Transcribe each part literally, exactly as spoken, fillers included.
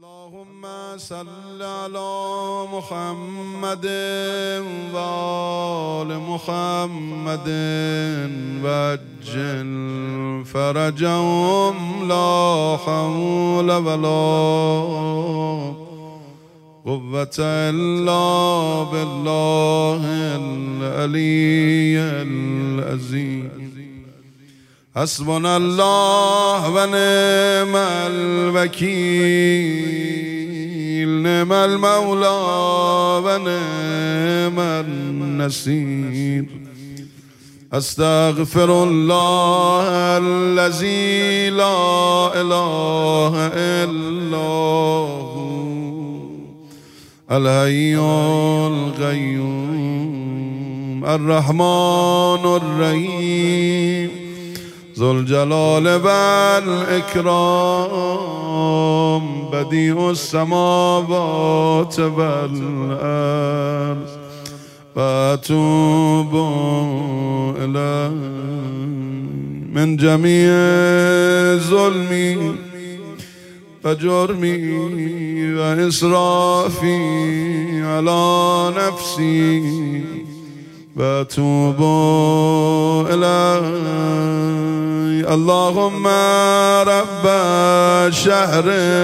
اللهم صل على محمد و آل محمد وعجل فرجهم لا حول ولا قوة إلا بالله العلي العظيم. حسبنا الله ونعم الوكيل، نعم المولى ونعم النصير. استغفر الله الذي لا اله الا هو الحي القيوم الرحمن الرحيم ذو الجلال والإكرام بديع السماوات والأرض وأتوب إليه من جميع ظلمي وجرمي وإسرافي على نفسي وأتوب إليه. اللهم رب شهر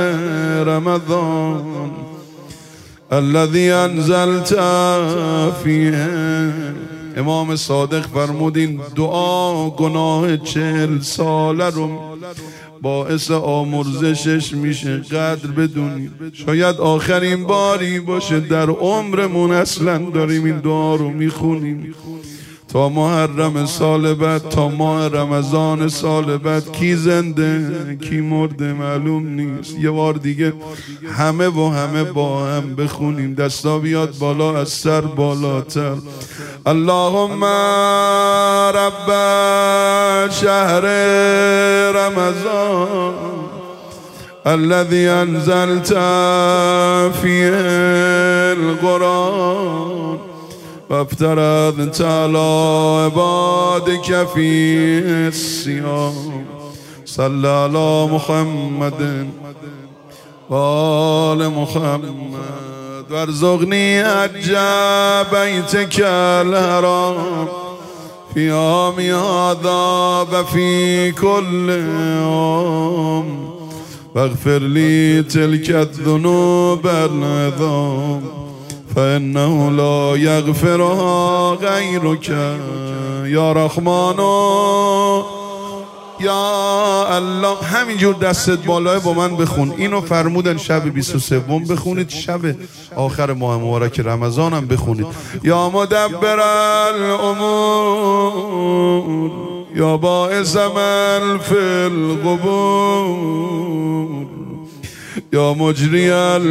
رمضان الذي انزلت فيه. امام صادق فرمودین دعا گناه چهل ساله رو باعث آمرزشش میشه. قدر بدونید شاید آخرین باری باشه در عمرمون اصلا داریم این دعا رو میخونیم. تا محرم سال بعد، تا ماه رمضان سال بعد کی زنده کی مرده معلوم نیست. یه بار دیگه همه و همه با هم بخونیم، دستا بیاد بالا از سر بالاتر. اللهم رب شهر رمضان الذي انزلت فيه القرآن وافترضت على عبادك فيه الصيام. صل على محمد وآل محمد وارزقني حج بيتك الحرام في عام هذا وفي كل يوم واغفر لي تلك الذنوب العظام فإنه لا يغفرها غيرك یا رحمان یا الله. همینجور دستت بالای با من بخون. اینو فرمودن شب بیست و سه بخونید، شب آخر ماه مبارک رمضان هم بخونید. یا مدبر الامور یا باعث من فی القبور یا مجری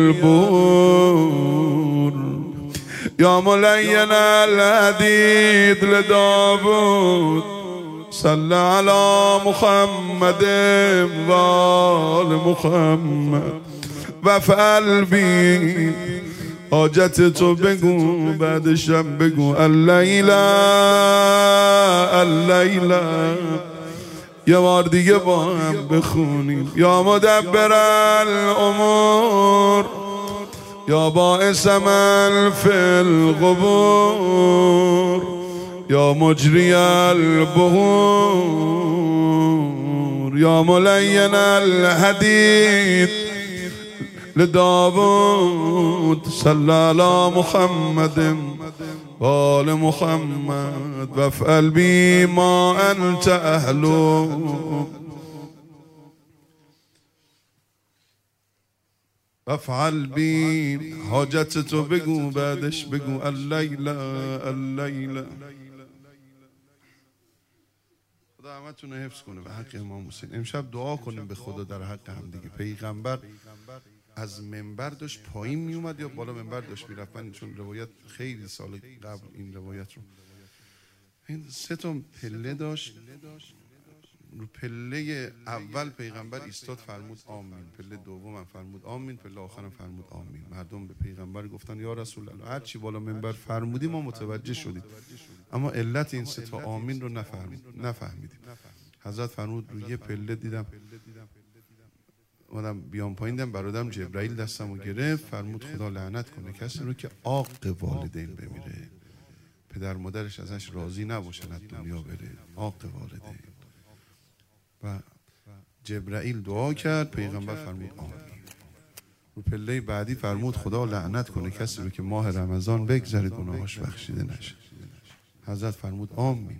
البور یا ملین الحدید لداود. صل علی محمد و آل محمد وفعل بی حاجت تو بگو، بعدشم بگو اللیله اللیله. یه بار دیگه با هم بخونیم. یا مدبر الامور یا باعث من فی القبور یا مجری البحور یا ملین الحدید لداود. صل علی محمد و آل محمد وافعل بی ما انت اهلو. وافعل بی حاجت تو بگو، بعدش بگو اللیله اللیله. خدا همتون حفظ کنه به حق امام حسین. امشب دعا کنیم به خدا در حق هم دیگه. پیغمبر از منبر داشت پایین می اومد یا بالا منبر داشت میرفت. من چون روایت خیلی سال قبل این روایت رو، این سه تا پله داشت. رو پله اول پیغمبر ایستاد فرمود آمین، پله دوم فرمود آمین، پله آخرم فرمود آمین. مردم به پیغمبر گفتن یا رسول الله هر چی بالا منبر فرمودی ما متوجه شدیم، اما علت این سه تا آمین رو نفهمیدیم. حضرت فرمود روی یه پله دیدم اومدم بیام پایین دیدم برادرم جبرائیل دستمو گرفت، فرمود خدا لعنت کنه کسی رو که عاق والدین بمیره، پدر مادرش ازش راضی نباشن از دنیا بره، عاق والدین. و جبرائیل دعا کرد، پیغمبر فرمود آمین. رو پله بعدی فرمود خدا لعنت کنه کسی رو که ماه رمضان بگذره گناهاش بخشیده نشه. حضرت فرمود آمین.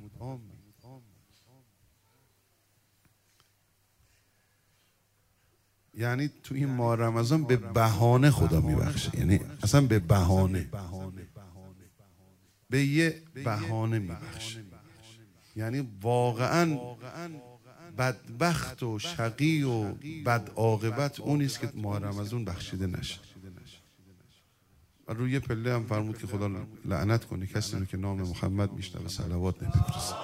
یعنی تو این ماه رمضان به بهانه خدا میبخشه، یعنی اصلا به بهانه، به یه بهانه میبخشه. یعنی واقعا بدبخت و شقی و بد عاقبت اونیست که ماه رمضان بخشیده نشه. و روی پله هم فرمود که خدا لعنت کنه کسی رو که نام محمد میشنوه صلوات نمیفرسته.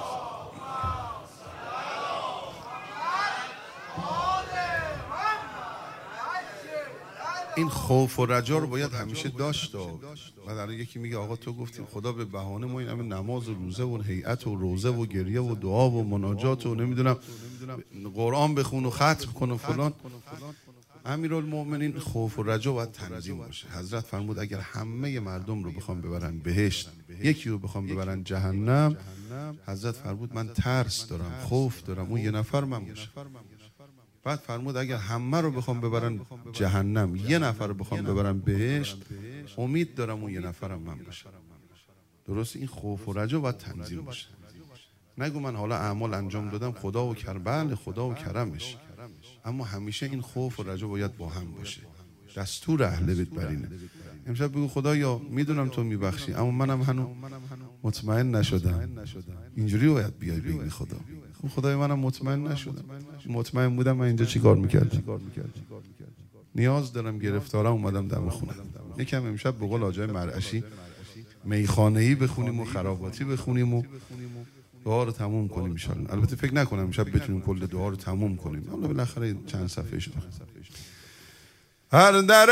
این خوف و رجا رو باید همیشه داشت. و در یکی میگه آقا تو گفتیم خدا به بهانه ما این همه نماز و روزه و هیئت و روزه و گریه و دعا و مناجات و نمیدونم قرآن بخون و ختم کن و فلان. امیرالمؤمنین خوف و رجا باید تنظیم باشه. حضرت فرمود اگر همه مردم رو بخوام ببرن بهشت، یکی رو بخوام ببرن جهنم، حضرت فرمود من ترس دارم، خوف دارم اون یه نفر من باشه. بعد فرمود اگر همه رو بخوام ببرن جهنم، یه نفر رو بخوام ببرن بهشت، امید دارم اون یه نفرم من باشم. درست این خوف و رجا باید تنظیم باشه. نگو من حالا اعمال انجام دادم خدا و کرم، بله خدا و کرمش، اما همیشه این خوف و رجا باید با هم باشه. دستور اهل بیت برینه. امشب بگو خدایا میدونم تو میبخشی اما منم هنوز مطمئن نشدم. اینجوری باید بیای بگی خدا خدای منم مطمئن نشدم، مطمئن بودم من اینجا چی کار میکردم، نیاز دارم، گرفتارم، اومدم دم خونم. یکم امشب به قول آجای مرعشی میخانه‌ای بخونیم و خراباتی بخونیم و دعا رو تموم کنیم ان شاء الله. البته فکر نکنم امشب بتونیم کل دعا رو تموم کنیم، حالا بالاخره چند صفحه شد. هر در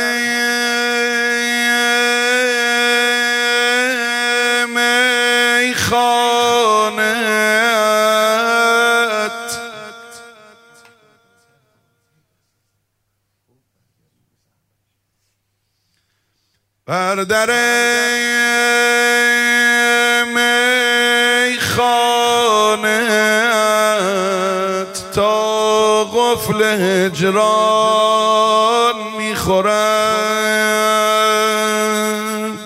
میخانت بر در میخانت تا قفل هجران میخورند،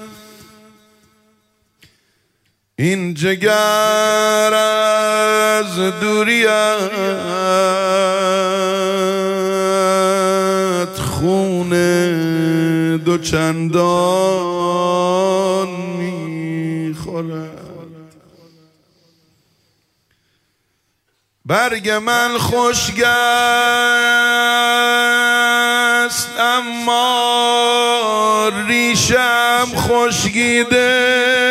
این جگر از دوریت خون دو چندان میخورد. برگ من خشک است اما ریشم خشکیده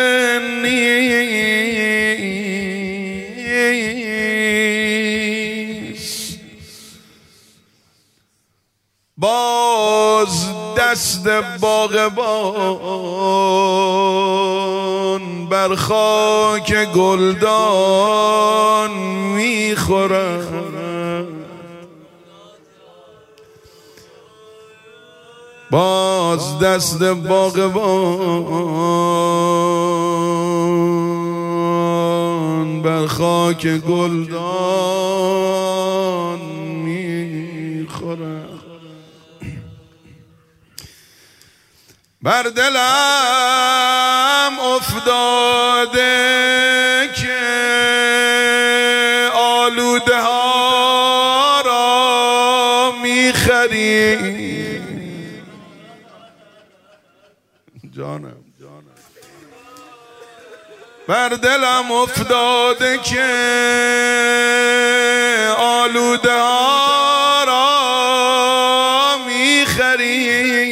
نیست. باز دست باغبان بر خاک گلدان میخورد. باز دست باغبان بر خاک گلدان میخورد. بر دلم افتاده که آلوده ها را میخری. جانم بر دلم افتاده که آلوده ها را میخری،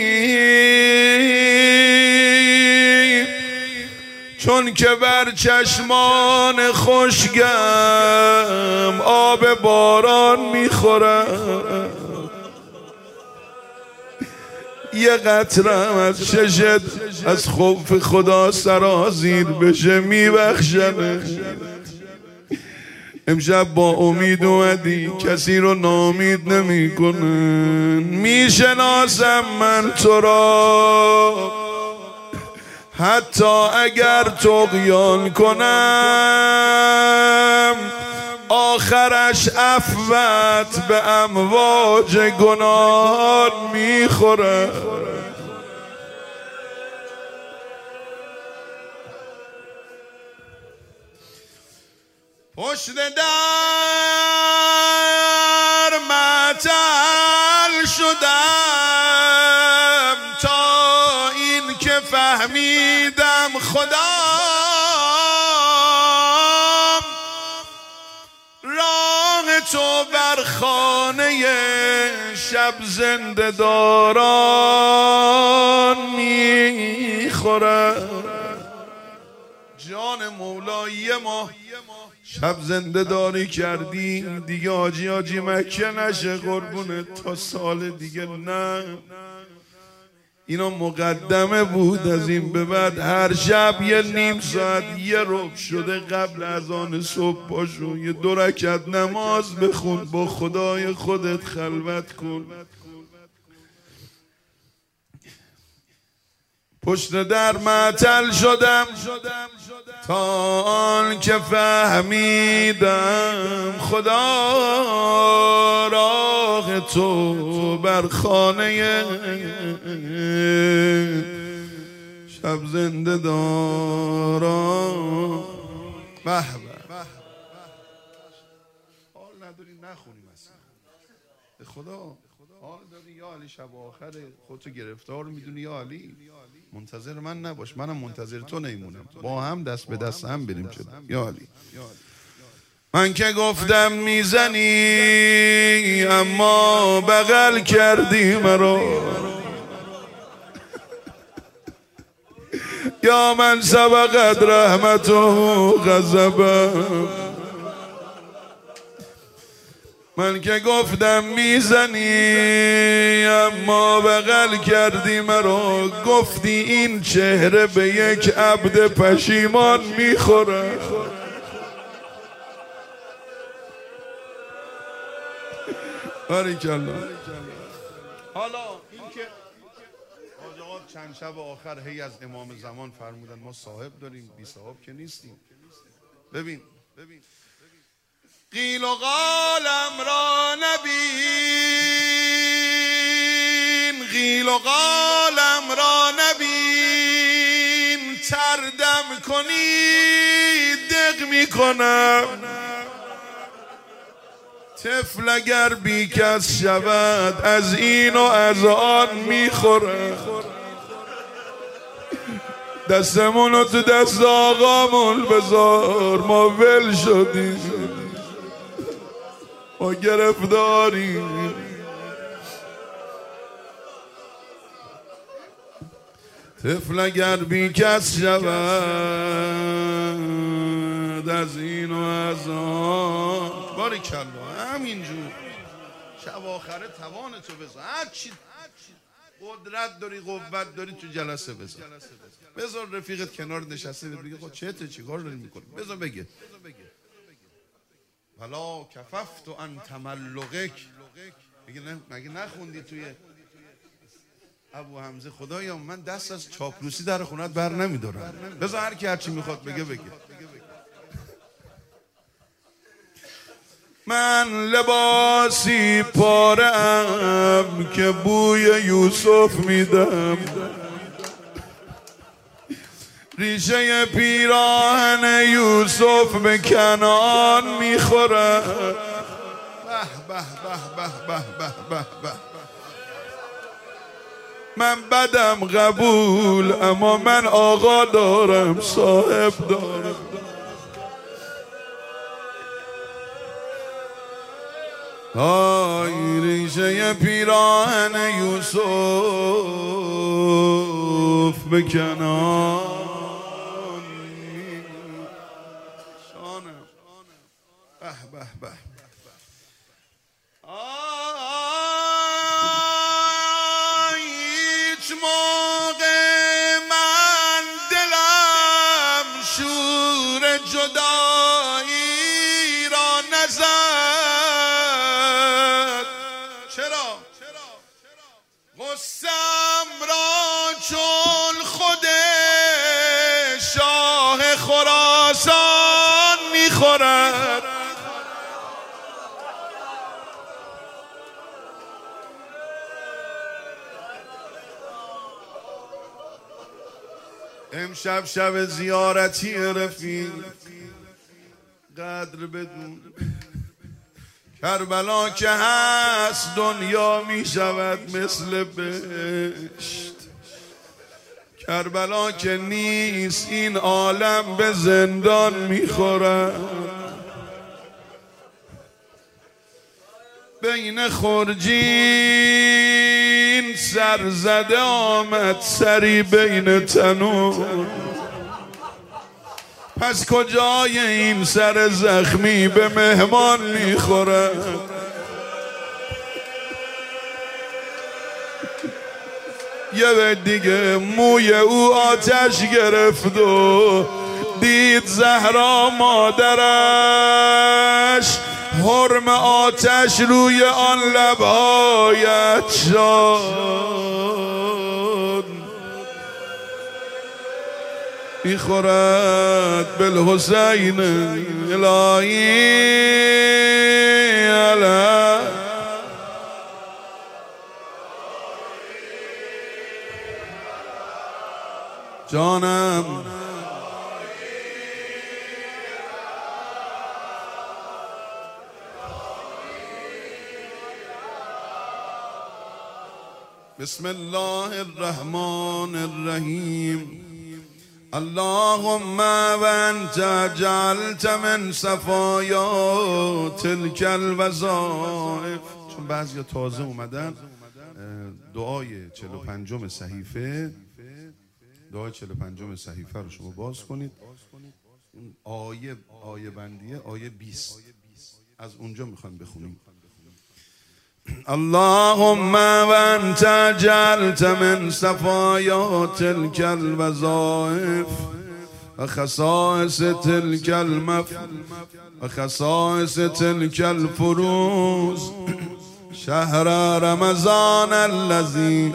چون که بر چشمان خشکم آب باران میخورم. یه قطرم از چشت از خوف خدا سرازیر بشه میبخشمه. امشب با امید اومدی، کسی رو ناامید نمی کنن. میشناسم من تو را حتی اگر طغیان کنم، آخرش عفوت به امواج گناهان میخوره. پشت در معطل شدم تا این که فهمیدم خدام راه تو بر خانه شب زنده داران میخوره. جان مولایی ما شب زنده داری کردی دیگه، آجی آجی مکه نشه قربونه تا سال دیگه. نه اینا مقدمه بود، از این به بعد هر شب یه نیم ساعت یه ربع شده قبل از آن صبح پاشو یه دو رکعت نماز بخون، با خدای خودت خلوت کن. پشت در معطل شدم تا آن که فهمیدم خدا راه تو بر خانه شب زنده دارم. به به حال نداری نخونیم اصلا به خدا، حال داری یا علی شب آخر خودتو گرفتار میدونی یا علی منتظر من نباش، منم منتظر تو نیمونم، با هم دست به دست هم بریم چه یا علی. من که گفتم میزنی اما بغل کردی مرا، یا من سبقت رحمت و غضبم. من که گفتم میزنی اما بغل کردی مرا، گفتی این چهره به یک عبد پشیمان میخوره. باریکالله. حالا این که آقا چند شب آخر هی از امام زمان فرمودن ما صاحب داریم، بی صاحب که نیستیم. ببین ببین قیل و قالم را نبین، قیل و قالم را نبین، تردم کنی دق میکنم. طفل اگر بی کس شود از این و از آن میخوره. دستمونو تو دست آقامون بذار، ما ول شدیم، ما گرفتاریم. طفل اگر بی کس شود از این و از آن. باریکالله همینجور شب آخره توانتو بذار، هرچی قدرت داری قوت داری تو جلسه بذار. بذار رفیقت کنار نشسته بگه خب چته چی کار داری میکنی، بذار بگه ولا کففت ان تملقک. میگه نه مگه نخوندی توی ابو حمزه خدایا من دست از چاپلوسی در خونت بر نمیدارم. بذار هر کی هر چی میخواد بگه بگه. من لباسی پاره ام که بوی یوسف میدم، ریشه پیراهن یوسف به کنعان میخوره. به به به به به به به. من بدم قبول اما من آقا دارم، صاحب دارم. آی ریشه پیراهن یوسف به کنعان شانم. به به به. هیچ موقع من دلم شور جدایی را قسم را چون خود شاه خراسان میخورد، امشب شب زیارتی رفیق، قدر بدون کربلا که هست دنیا می شود مثل بهشت، کربلا که نیست این عالم به زندان می خورد. بین خرجین سرزده آمد سری بین تنور، پس کجای این سر زخمی به مهمان میخورد؟ یه به دیگه موی او آتش گرفت و دید زهرا مادرش حرم آتش روی آن لبهایت شد، میخورد بالحسین الهی علی جانم. بسم الله الرحمن الرحیم. اللهم و انت جعلت من صفایا تلک الوظائف. چون بعضی تازه اومدن دعای چهل و پنجم صحیفه دعای چهل و پنجم صحیفه رو شما باز کنید. اون آیه آیه بندیه آیه بیست از اونجا میخوایم بخونیم. اللهم و انت جعلت من صفایا تلک الوظائف و خصائص تلک المف و خصائص تلک الفروز شهر رمضان الذي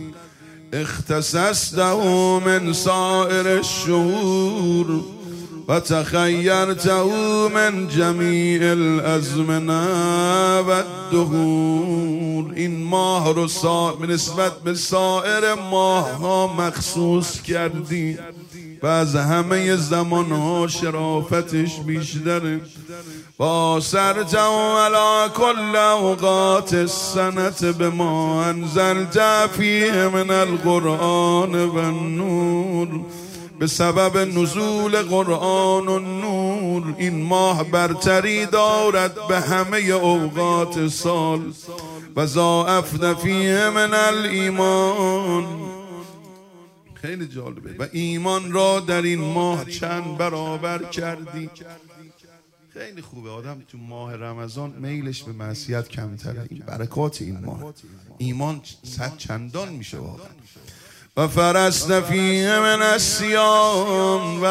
اختصصته من سائر الشهور و تخیرته من جمیع الازمنه و الدهور. این ماه رو سا... نسبت به سایر ماه ها مخصوص کردی و از همه زمان ها شرافتش بیشتره. با سرته علی کل اوقات السنت بما انزلت فیه من القرآن و النور. به سبب نزول قرآن و نور این ماه برتری دارد به همه اوقات سال. و ضاعفت فیه من الایمان. خیلی جالبه. و ایمان را در این ماه چند برابر کردی. خیلی خوبه آدم تو ماه رمضان میلش به معصیت کمتره. این برکات این ماه، ایمان صد چندان میشه واقعا. و فرست فیه من الصیام و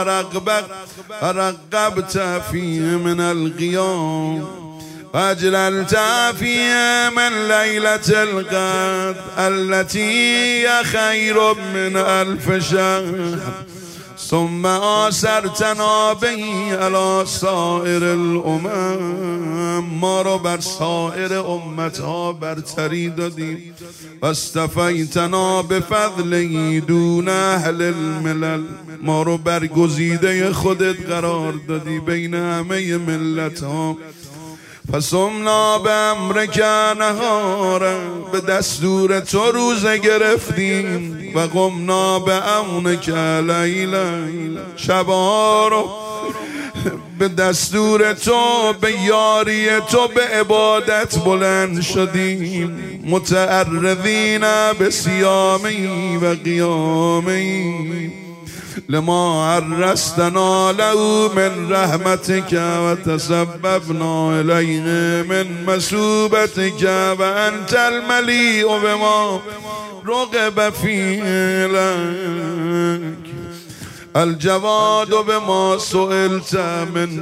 رغبت فیه من القیام و اجللت فیه من لیلة القدر التي خیر من الف شهر ثم آثرتنا به علی سائر الامم. ما رو بر سایر امتها برتری دادی و استفیتنا بفضله دون اهل الملل. ما رو برگزیده خودت قرار دادی بین همه ملت ها. فصمنا به امرک نهارا. به دستور تو روزه گرفتیم و قمنا به امرک لیلا. شبها رو به دستور تو به یاری تو به عبادت بلند شدیم. متعرضین به صیامی و قیامی لما عرستنا له من رحمتك و تسببنا الیه من مسوبتك و انت الملیء بما رغب فیه لك الجواد بما سئلت من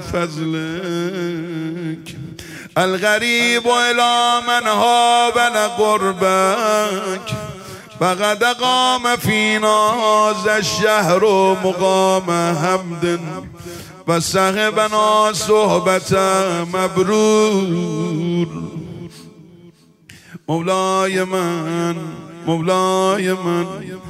فضلك الغریب الی من هابن قربک فقد قام فينا هذا الشهر مقام حمد و صحبنا صحبت مبرور. مولای من، مولای من،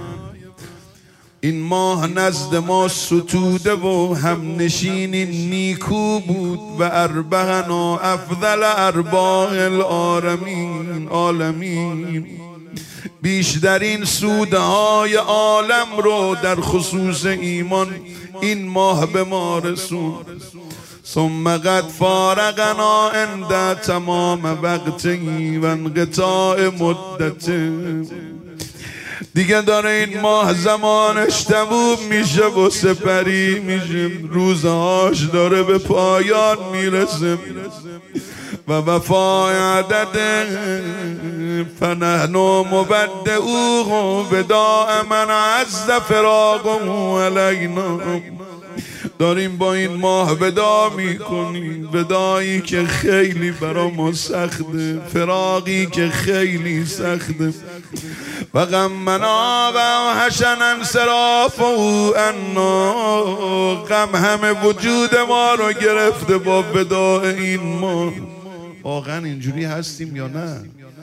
این ماه نزد ما ستوده و هم نشینی نیکو بود و اربعنا افضل ارباح العالمین عالمین بیشترین سودهای عالم رو در خصوص ایمان این ماه به ما رسوند. ثم قد فارقنا عند تمام وقتی و انقطاع مدته. دیگه داره این ماه زمانش تموم میشه و سپری میشه، روزهاش داره به پایان میرسه و وفای عدد فنحن مبدعوه وداع من عز فراقه علینا. داریم با این ماه ودا میکنیم، ودایی که خیلی برا ما سخته، فراقی که خیلی سخته. و غمنا و حشن انصراف و انا، غم همه وجود ما رو گرفته با وداع این ماه. واقعا اینجوری هستیم یا نه؟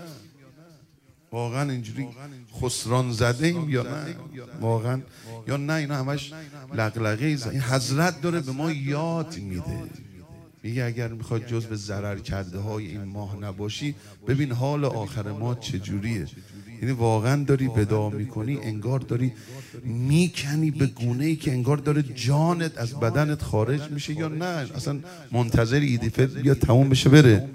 واقعا اینجوری خسران زده ایم یا نه؟ واقعا یا نه اینا همش لغلغه ای. این حضرت داره به ما یاد میده، میگه اگر میخواد جز به ضرر کرده های این ماه نباشی ببین حال آخر ما چجوریه. یعنی واقعا داری وداع میکنی، انگار داری میکنی به گونه ای که انگار داره جانت از بدنت خارج میشه، یا نه اصلا منتظر ایدی فطر بیا تموم بشه بره.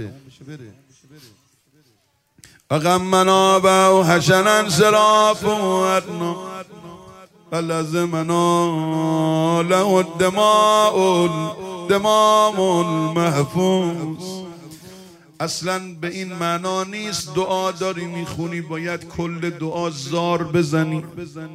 و غمنا و حشن انصراف ادنا و لازمنا له الدماء الدمام المحفوظ. اصلا به این معنا نیست دعا داری میخونی باید کل دعا زار بزنی.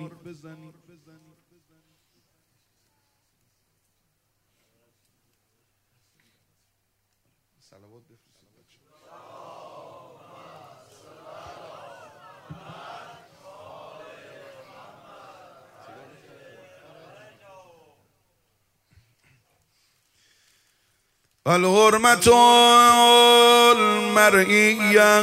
الحرمت المرئیه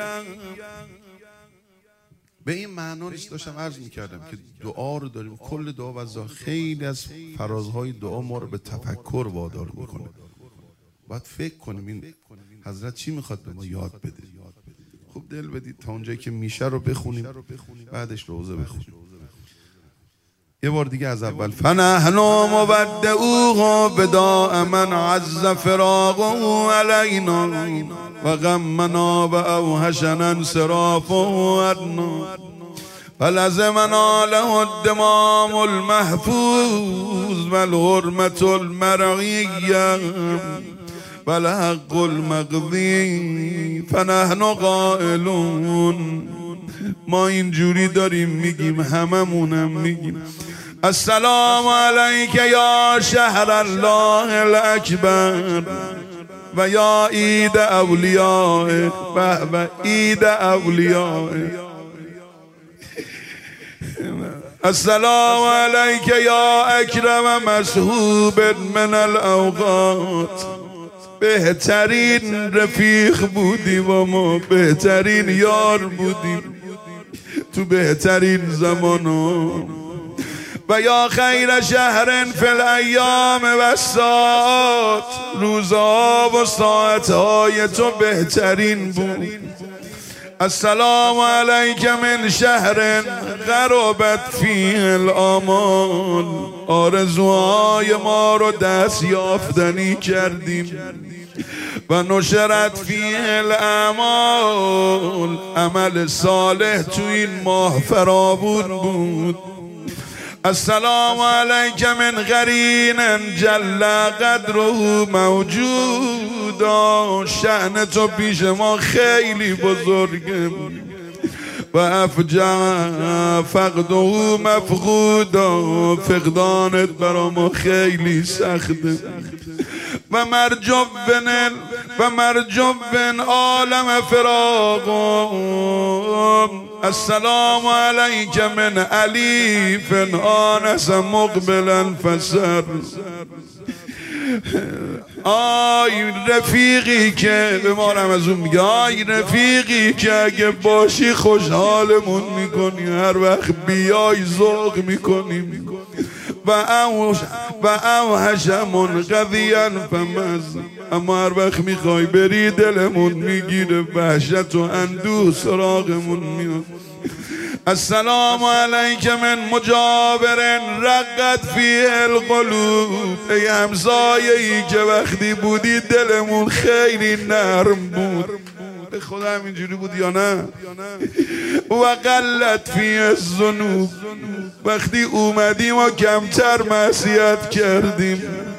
به این معنا نیست. داشتم عرض میکردم که دعا رو داریم، کل دعا و زار خیلی از فرازهای دعا ما رو به تفکر وادار میکنه. باید فکر کنیم این حضرت چی میخواد به ما یاد بده. خوب دل بدید تا اونجایی که میشه رو بخونیم، بعدش روزه بخونیم. یه بار دیگه از اول. فنحن مبدعوه وداع من عز فراقه علینا و غمنا و اوحشن انصرافه ادنا و لزمنا له الدمام المحفوظ و الحرمت المرعیه و الحق المقضی. فنحن قائلون، ما اینجوری داریم میگیم، هممونم میگیم السلام علیک یا شهر الله الاکبر و یا عید اولیاء و عید اولیاء. السلام علیک یا اکرم مسحوب من الاوقات. بهترین رفیق بودی و ما بهترین یار بودیم تو بهترین زمانا. و یا خیر شهر فی الایام و ساعات، روزها و ساعتهای تو بهترین بود. السلام علیک من شهر غربت فیه الآمال، آرزوهای ما رو دست یافتنی کردیم. و نشرت فیه الاعمال، عمل صالح تو این ماه فراوون بود. السلام علیک من قرین جل قدره موجودا، شأن تو پیش ما خیلی بزرگه و افجع فقده مفقودا، فقدانت برا ما خیلی سخته. و مرجب و مرجب عالم فراق السلام علیک من علیف آنس مقبلا فسر. آی رفیقی که به ما رمضان میگه، آی رفیقی که اگه باشی خوشحالمون میکنی، هر وقت بیای ذوق میکنیم. و اوش و اوحشمون قضیا فمز، اما هر وقت میخوای بری دلمون میگیره، وحشت و اندوه سراغمون میاد. السلام علیک من مجاور رقت فیه القلوب، ای همسایه‌ای که وقتی بودی دلمون خیلی نرم بود. به خدا همینجوری بود یا نه؟ و قلت فیه الذنوب، وقتی اومدیم و کمتر معصیت کردیم.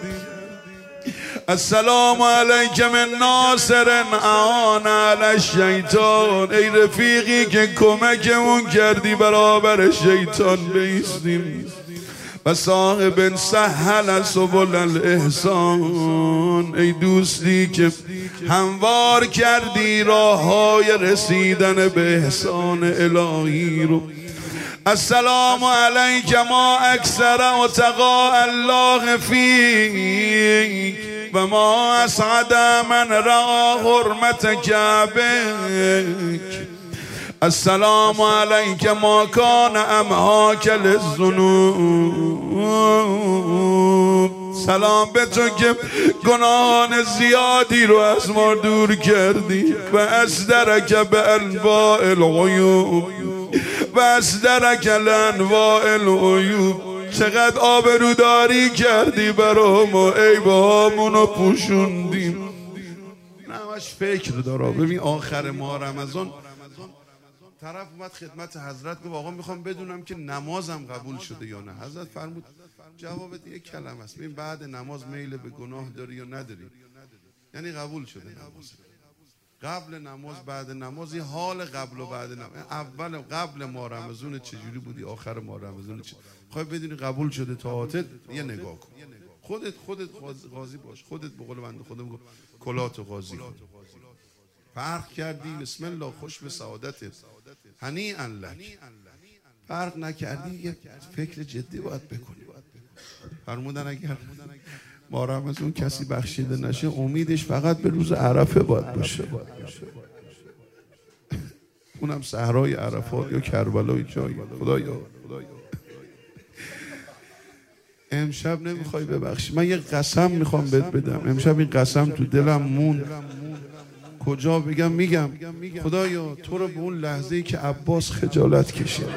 السلام علیک من ناصر اعان علی الشیطان، ای رفیقی که کمکمون کردی برابر شیطان بیستیم. و صاحب سهل سبل الاحسان، ای دوستی که هموار کردی راه های رسیدن به احسان الهی رو. السلام علیک ما اکثر اتقاء الله فیک و ما اسعد من را حرمت کعبک. السلام علیک ما کان امهاک للذنوب، سلام به تو که گناهان زیادی رو از ما دور کردی. و اصدرک به انواع العیوب، و اصدرک لانواع العیوب، چقدر آبروداری کردی برا ما، عیبهامونو پوشوندیم. نه همش فکر داره. ببین آخر ماه رمضان طرف اومد خدمت حضرت گفت آقا میخوام بدونم که نمازم قبول شده یا نه. حضرت فرمود جوابت یک کلمه است، ببین بعد نماز میل به گناه داری یا نداری، یعنی قبول شده نماز. قبل نماز بعد نماز یه حال قبل و بعد نماز. اول قبل ماه رمضان چجوری بودی، آخر ماه رمضان چه خواهی بدونی قبول شده طاعتت، یه نگاه کن. خودت خودت قاضی باش، خودت به قول بنده خدا میگم کلاتو قاضی کن. فرق کردی بسم الله خوش به سعادتت، هنیئا لک. فرق نکردی یه فکر جدی باید بکنی. فرمودن اگر ما رمضان کسی بخشیده نشه امیدش فقط به روز عرفه باید باشه، اونم صحرای عرفات یا کربلای جایی. خدایا امشب نمیخوای ببخشی، من یه قسم میخوام بهت بدم. امشب این قسم تو دلم مون، کجا بگم میگم. خدایا تو رو به اون لحظه‌ای که عباس خجالت کشید.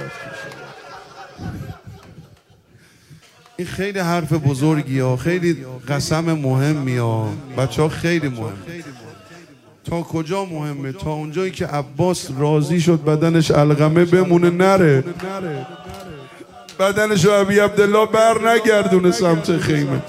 این خیلی حرف بزرگی ها، خیلی قسم مهمی ها بچه ها، خیلی مهم. تا کجا مهمه؟ تا اونجایی که عباس راضی شد بدنش علقمه بمونه نره، بدنش رو ابی عبدالله بر نگردونه سمت خیمه.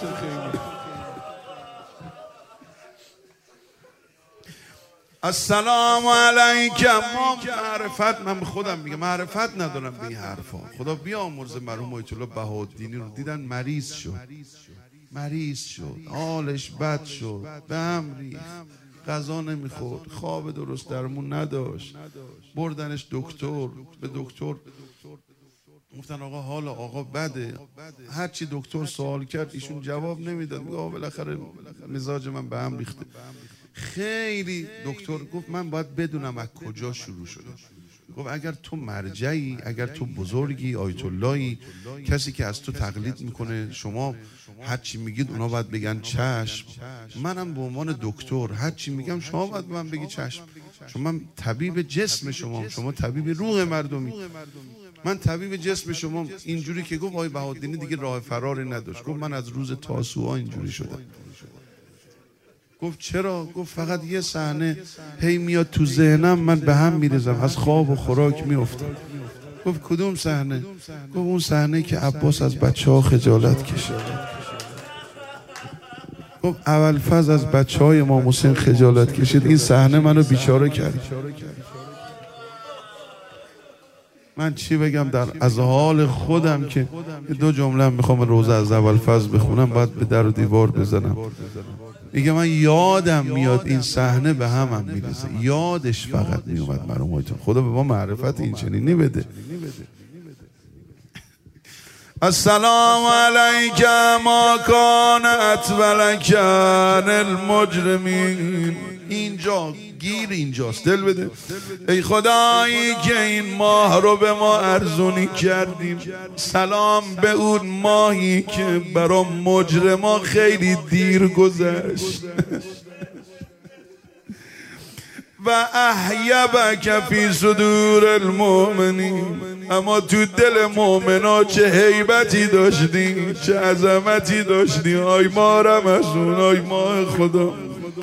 السلام علیکم. ما معرفت، من به خودم میگم معرفت ندارم به این حرفا. خدا بیامرز مرحوم آیت الله بهاءالدینی رو، دیدن مریض شد، مریض شد، حالش بد شد، به هم ریخت، غذا نمیخورد، خواب درست درمون نداشت، بردنش دکتر. به دکتر گفتن آقا حال آقا بده. هرچی دکتر سوال کرد ایشون جواب نمیداد. میگه آقا بالاخره مزاج من به هم ریخته. خیلی دکتر گفت من باید بدونم از کجا شروع شده. گفت اگر تو مرجعی، اگر تو بزرگی، آیت اللهی، کسی که از تو تقلید میکنه، شما هرچی میگید اونا باید بگن چشم. منم به عنوان دکتر هرچی میگم شما باید به من بگی چشم. چون من طبیب جسم شما، شما طبیب روح مردمی. من طبیب جسم شما. اینجوری که گفت آقای بهاءالدینی دیگه راه فراری نداشت. گفت من از روز تاسوعا اینجوری شدم. گفت چرا؟ گفت فقط یه صحنه هی میاد تو ذهنم، من به هم میریزم، از خواب و خوراک میافتم. گفت کدوم صحنه؟ گفت اون صحنه که عباس از بچه ها خجالت کشید. گفت اول فاز از بچه های امام حسین خجالت کشید، این صحنه منو بیچاره کرد. من چی بگم در از حال خودم که دو جمله میخوام روزه از اول فضل بخونم، باید به در و دیوار بزنم. میگه من یادم میاد این صحنه به همم میرسه، یادش فقط میومد مرحومتون. خدا به ما معرفت این چنینی بده. السلام علیک ما کانت ولکن المجرمین. اینجا گیر اینجاست، دل بده. ای خدایی که این ماه رو به ما ارزونی کردیم، سلام به اون ماهی که برا مجرما خیلی دیر گذشت. و احیبک فی صدور المؤمنین، اما تو دل مؤمنا چه هیبتی داشتی، چه عظمتی داشتی. آی ما رمزون، آی ما خدا.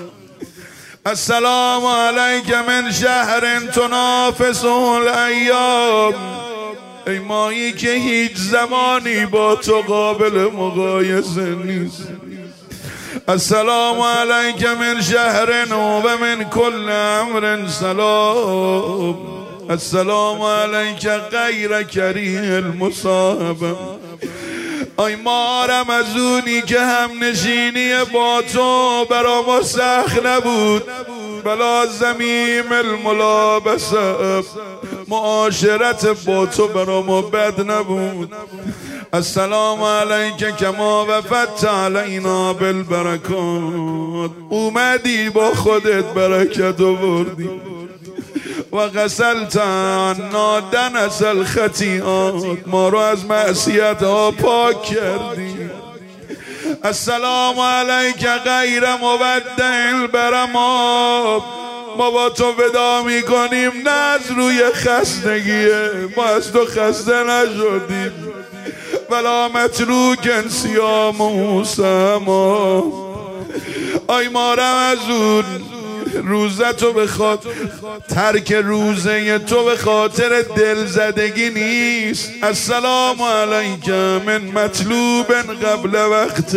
السلام علیک من شهر تنافسه الایام، ای مایی که هیچ زمانی با تو قابل مقایسه نیست. السلام علیک من شهر و من کل امر سلام، السلام علیک غیر کریه المصاحبه. آی ما رمزونی که هم نشینی با تو برا ما سخت نبود، بلا زمیم الملابسه، معاشرت با تو برا ما بد نبود. السلام علیک کما وفدت علینا بالبرکات، اومدی با خودت برکت آوردی. و غسلت عنا دنس الخطیئات، ما رو از معصیت ها پاک کردی. السلام علیک غیر مودع البرما، ما با تو ودا می کنیم نه از روی خستگیه، ما از تو خسته نشدیم. ولا متروک سیام و سما، آی ما رمزون روزه تو به خاطر ترک روزه تو به خاطر دلزدگی نیست. السلام علیک من مطلوب قبل وقت،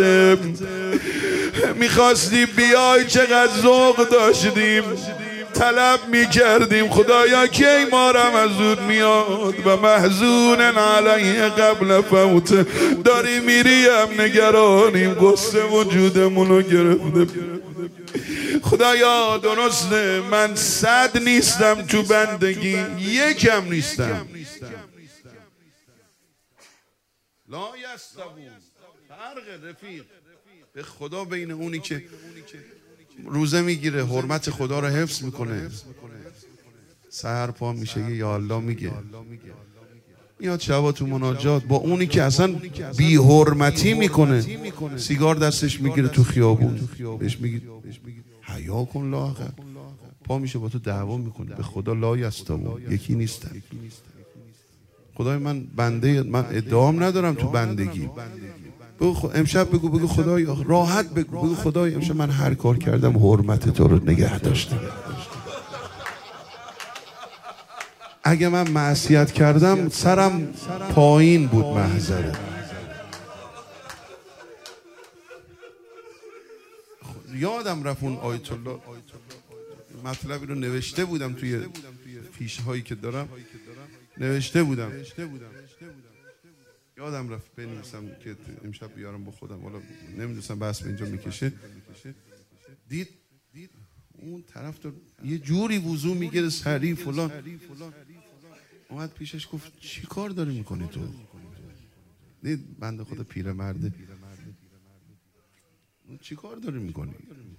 میخواستی بیای چقدر ذوق داشتیم، طلب میکردیم خدایا کی ما رمزون میاد. و محزون علیه قبل فوت، داری میری هم نگرانیم، قصه وجودمونو گرفته. خدایا درسته من صد نیستم تو بندگی، یکم نیستم. لا یستوون، فرق رفیق به خدا بین اونی که روزه میگیره حرمت خدا رو حفظ میکنه، سحر پا میشه یا الله میگه، میاد شبا تو مناجات، با اونی که اصلا بی حرمتی میکنه، سیگار دستش میگیره تو خیابون، بهش میگی حیا کن لاغر، پا میشه با تو دعوا میکنه. به خدا لا یستوون، یکی نیستن. خدای من بنده، من ادعام ندارم تو بندگی. بگو امشب بگو بگو خدای راحت بگو بگو خدای امشب من هر کار کردم حرمت تو رو نگه داشتم. اگه من معصیت کردم سرم پایین بود محضره. یادم رفت اون آیت الله مطلبی رو نوشته بودم توی فیشه هایی که دارم، نوشته بودم، یادم رفت بنویسم که امشب بیارم با خودم، حالا نمیدونستم بحث به اینجا میکشه. دید اون طرف تو یه جوری وضو میگیره سریع فلان، اومد پیشش گفت چی کار داری میکنی تو؟ دید بنده خدا پیرمرده، چی کار داری میکنی؟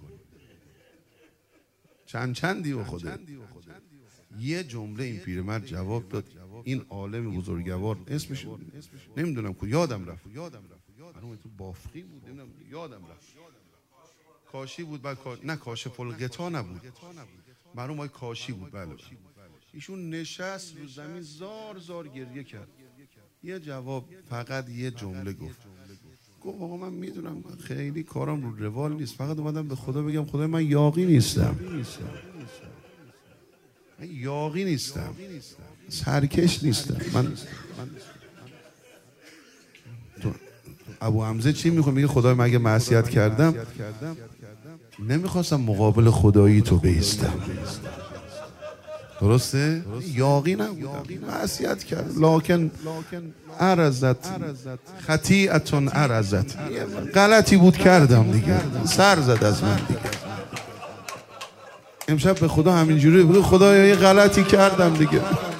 چند چندی و خودت. یه جمله این پیرمرد جواب داد، این عالم بزرگوار اسمش نمیدونم که یادم رفت، من تو بافقی بود، نمیدونم یادم رفت، کاشی بود، بعد نه کاشف الغطا نبود، معلوم های کاشی بود. بله ایشون نشست رو زمین زار زار گریه کرد، یه جواب فقط یه جمله گفت، گفت آقا من میدونم خیلی کارم رو روال نیست، فقط اومدم به خدا بگم خدای من یاغی نیستم، من یاغی نیستم، سرکش نیستم. من ابو حمزه چی میگه؟ میگه خدای من اگه معصیت کردم نمیخواستم مقابل خدایی تو بیستم، درسته؟ یاقی نبودم، معصیت کرد، لکن عرضت خطیئتون عرضت، غلطی بود کردم دیگه، سر زد از من دیگه. امشب به خدا همینجوری بگو خدایا یه غلطی کردم دیگه.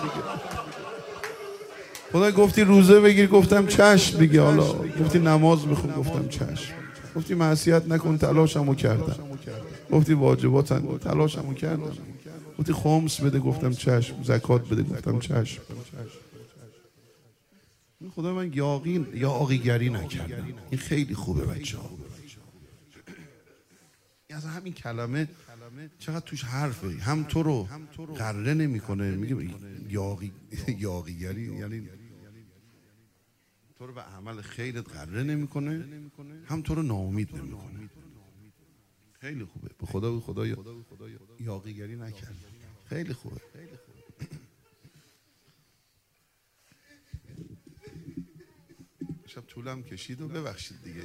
خدا گفتی روزه بگیر، گفتم چشم دیگه. حالا گفتی نماز بخون، گفتم چشم. گفتی معصیت نکن، تلاشمو کردم. گفتی واجباتن، تلاشمو کردم. گفتی خمس بده، گفتم چشم. زکات بده، گفتم چشم. خدا من یاقی یاقیگری نکردم. این خیلی خوبه بچه‌ها. از همین کلمه چقدر توش حرفه، هم تو رو قره نمیکنه، میگه یاقی یاقیگری یعنی تو رو به عمل خیرت قره نمیکنه، هم تو رو ناامید نمیکنه. خیلی خوبه. به خدا خدا یاقیگری نکرد. خیلی خوبه. شب طولم کشید و ببخشید دیگه،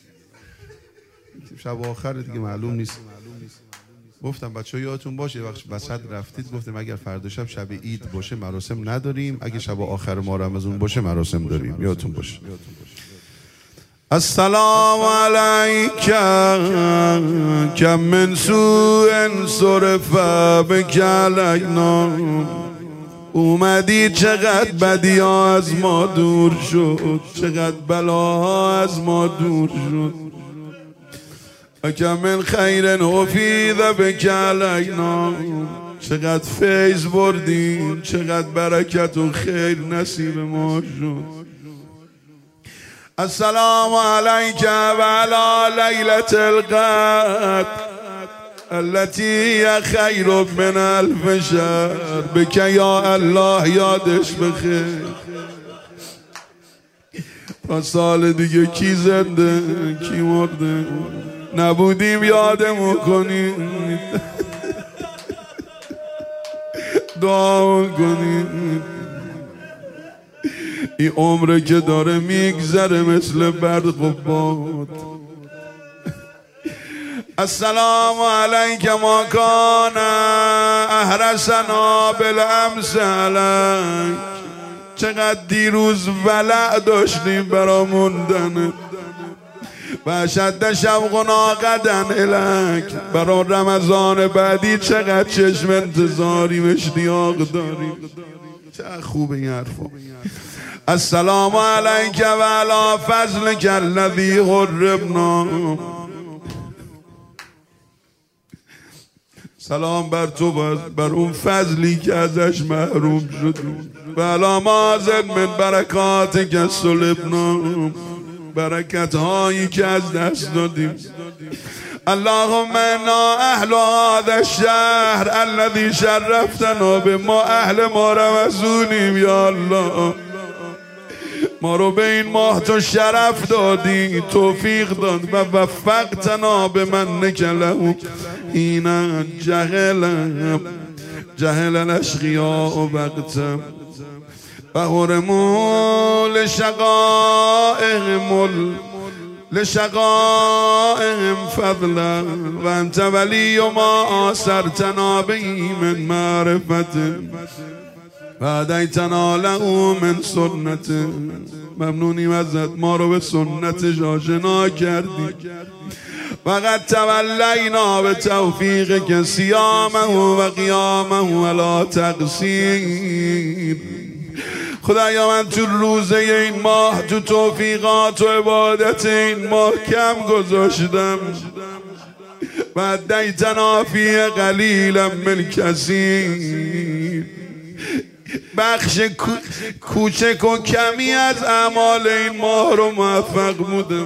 شب آخر دیگه معلوم نیست. گفتم بچه ها یادتون باشه یه وقت وسط رفتید گفتم اگر فردا شب شب عید باشه مراسم نداریم، اگه شب آخر ما رمضان باشه مراسم داریم. یادتون باشه. السلام علیک کم من سوء صرف بک علینا، اومدی چقدر بدی ها از ما دور شد، چقدر بلاها از ما دور شد. کم من خیر افیض بک علینا، چقدر فیض بردیم، چقدر برکت و خیر نصیب ما شد. السلام علیک و علی لیلة القدر التي هي خیر من الف شهر، بک یا الله یادش بخیر. تا سال دیگه کی زنده کی مرده نبودیم یادمون کنید، دعا کنید. این عمره که داره میگذره مثل برق و باد. السلام علیک ما کان احرسنا بالامس علیک، چقدر دیروز ولع داشتیم برا موندن و اشد شوقنا غدا الک، برا رمضان بعدی چقدر چشم انتظاریم، اشتیاق داریم. چقدر خوبه این حرفا. السلام علیک و علی فضلک الذی حرمنا، سلام بر تو بر اون فضلی که ازش محروم شدیم، و علی ما زد من برکات که سلبنا، برکت هایی که از دست دادیم. اللهم انا اهل هذا الشهر الذي شرفتنا به، ما اهل ما رمضونیم یا الله، ما رو به این ماه تو شرف دادی، توفیق داد و وفقتنا به منک له اینا جهل جهل الاشقیاء وقتم و حرموا لشقائهم لشقائهم فضلا و انت ولی ما آثرتنا به من معرفت و هدیتنا له من سنت. ممنونیم ازت، ما رو به سنتش آشنا کردی. وقد تولینا به توفیق که صیامه و قیامه ولا تقصیر. خدایا من تو روزه این ماه تو توفیقات و عبادت این ماه کم گذاشتم و دیتنا فی قلیلا من کثیر، بخش کوچک و کمی از اعمال این ماه رو موفق بودم.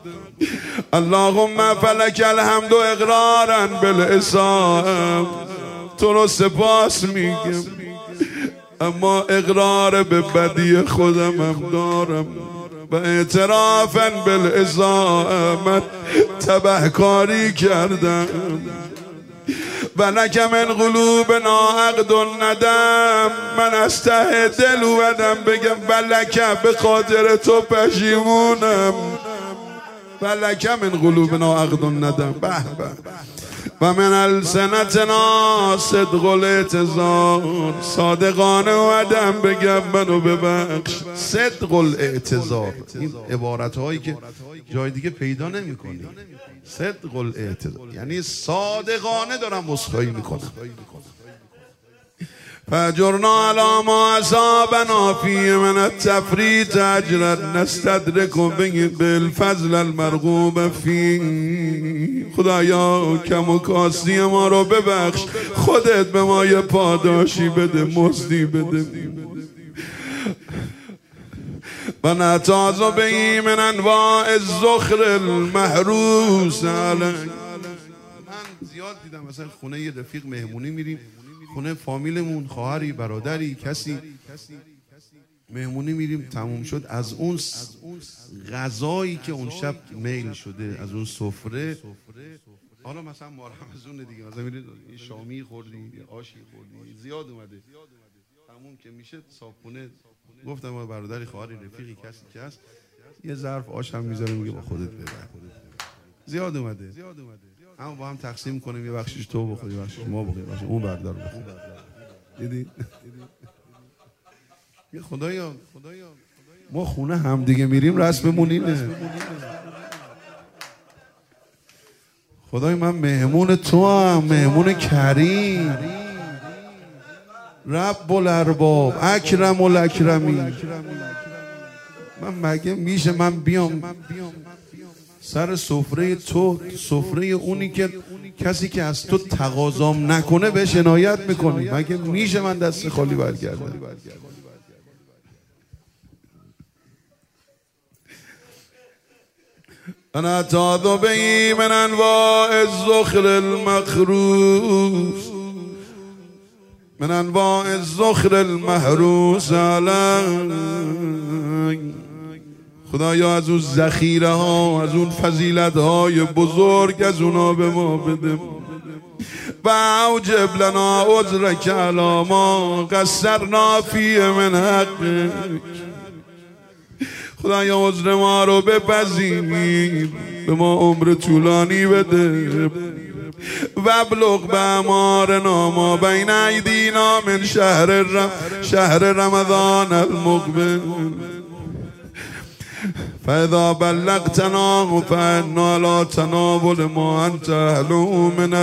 اللهم فلک الحمد و اقرارا بالاسلام، تو رو سپاس میگم اما اقرار به بدی خودم هم دارم و اعترافا بالاسلام تبهکاری کردم. و لک من قلوبنا عقد ندم، من از ته دل اومدم بگم بلک به خاطر تو پشیمونم. و لک من قلوبنا عقد ندم. به به. و من السنتنا صدق الاعتذار، صادقانه اومدم بگم منو ببخش. صدق الاعتذار، این عبارت هایی که جای دیگه پیدا نمی کنی. صدق الاعتذار یعنی صادقانه دارم عذرخواهی میکنم. فاجرنا علی ما اصابنا فیه من التفریط اجرا نستدرک به بالفضل المرغوب فیه. خدایا کم و کاستی ما رو ببخش، خودت به ما یه پاداشی بده، مزدی بده. و نتاز به من انواع الزخر المحروس علیک. من زیاد دیدم مثلا خونه یه رفیق مهمونی میریم، خونه فامیلمون، خواهری، برادری، کسی مهمونی میریم، تموم شد، از اون غذایی که اون شب میل شده، از اون سفره، حالا مثلا ما رمضون دیگه مثلا میرید شامی خوردیم یا آشی خوردیم زیاد اومده، تموم که میشه صابخونه گفتم با برادری، خواهری، رفیقی، کسی که هست یه ظرف آش هم میذاره، میگه با خودت ببر. زیاد اومده، اما با هم تقسیم کنیم، یه بخشش تو بخوری، بخشش ما بخوریم، بخشش اون بردار بخور. دیدی؟ یه خدایا ما خونه هم دیگه میریم رسممون اینه. خدای من مهمون تو هم، مهمون کریم، رب الارباب، اکرم الاکرمی. من مگه میشه من بیام سر سفره تو، سفره اونی که کسی که از تو تقاضام نکنه بهش عنایت میکنی؟ مگه میشه من دست خالی برگردم؟ انا تاذو به من انواع الزخر المخروس من انواع الزخر المحروس علی. خدایا از اون ذخیره ها، از اون فضیلت های بزرگ از اونا به ما بده. و اوجب لنا عذرک علی ما قصرنا فیه من حقک. خدایا عذر ما رو بپذیر، به ما عمر طولانی بده. و ابلغ به امارنا ما بین ایدینا من شهر رم شهر رمضان المقبل. فاذا بلغتنا فانا لا تناول ما انت اهله من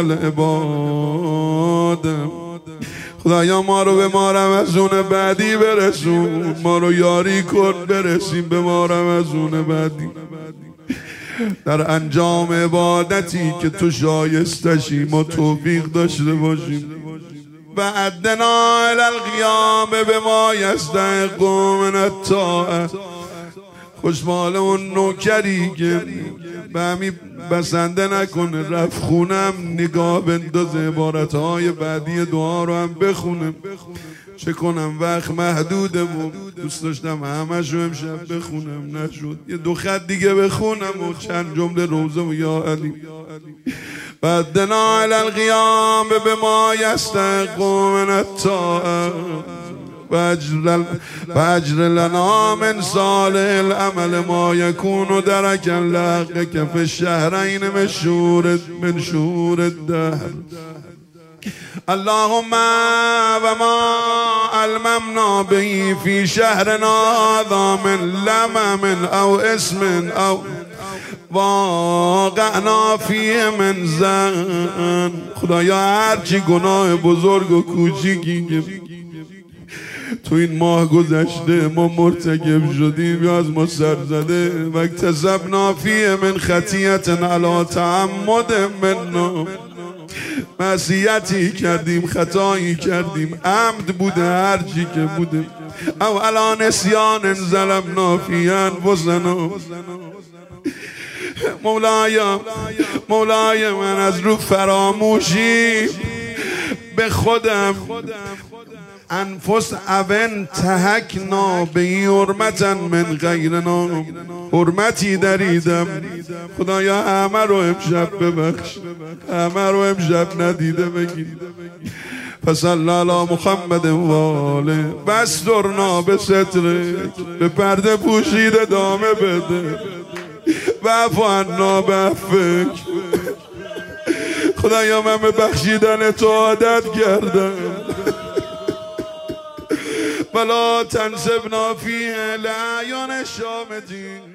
العباد. خدایا ما رو به ما رمضان بعدی برسون، ما رو یاری کن برسیم به ما رمضان بعدی در انجام عبادتی که تو شایستشی، ما توفیق داشته باشیم. و عدنا الی القیام به ما یستحق من الطاعه. خوشمال اون نوکری که به همی بسنده نکنه، رفت خونم نگاه بندازه، عبارتهای بعدی دعا رو هم بخونم. چه کنم وقت محدوده و دوست داشتم همش رو امشب بخونم، نشد. یه دو خط دیگه بخونم و چند جمله روزه و یا علی. بعدنا علی القیام به ما یستحق من الطاعه و اجر لنا من صالح العمل ما یکون درکا لحقک فی الشهرین من شهور من شهور الدهر. اللهم و ما الممنا به فی شهرنا هذا من لمم او اسم او واقعنا فیه من زن. خدایا هرچی گناه بزرگ و کوچیکی که تو این ماه گذشته ما مرتکب شدیم یا از ما سر زده، و اکتسبنا فیه من خطیئت علی تعمد منا، معصیتی کردیم، خطایی کردیم، عمد بوده هرچی که بوده، او علی نسیان ظلمنا فیه انفسنا. مولای مولای من از رو فراموشی به خودم انفس اون تهکنا به حرمتا من غیرنا، حرمتی دریدم. خدایا همه رو امشب ببخش، همه رو امشب ندیده بگیر. فصلی علی محمد و آله واسترنا به سترک، به پرده پوشید ادامه بده. و عفو عنا به عفوک. خدایا من به بخشیدن تو عادت کردم. ولا تنسبنا فیه لعیان شامتین